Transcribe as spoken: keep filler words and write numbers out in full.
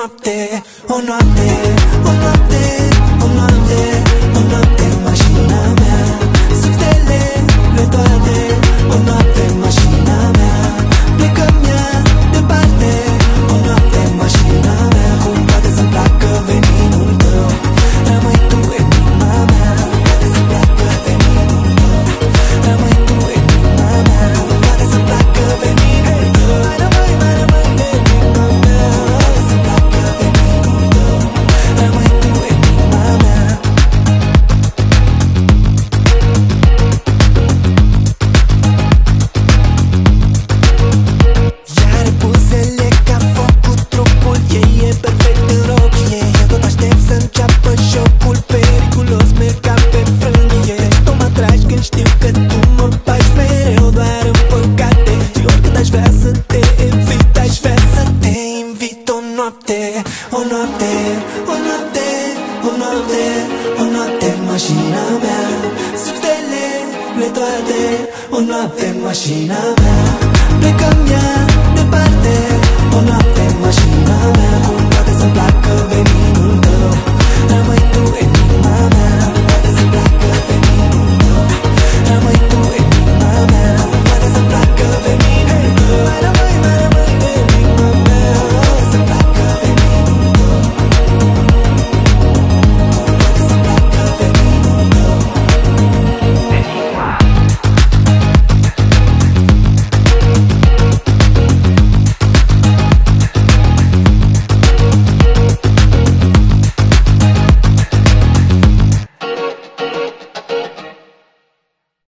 noapte, o noapte, o noapte, o noapte, o noapte în mașina mea. Sub stelele toate, o noapte în mașina mea. Plecăm ea departe, o noapte în mașina mea. Cum poate să-mi placă veninul tău, rămâi tu în inima mea. Poate să-mi placă veninul tău, rămâi tu în inima mea. Cum poate să-mi placă veninul tău, mai rămâi, mai rămâi în inima mea. Poate să-mi placă veninul tău, rămâi tu în inima mea. Iar buzele ca foc cu trupul ei, e perfect în rochie. Eu tot aștept să înceapă jocul periculos, merg ca pe frânghie. Tu mă atragi când știu că tu mă bagi mereu doar în păcate. Și oricât aș vrea să te evit, aș vrea să te invit o noapte, o noapte, o noapte, o noapte, o noapte în mașina mea. Sub stelele toate, o noapte în mașina mea. Plecăm ea departe, o noapte în mașina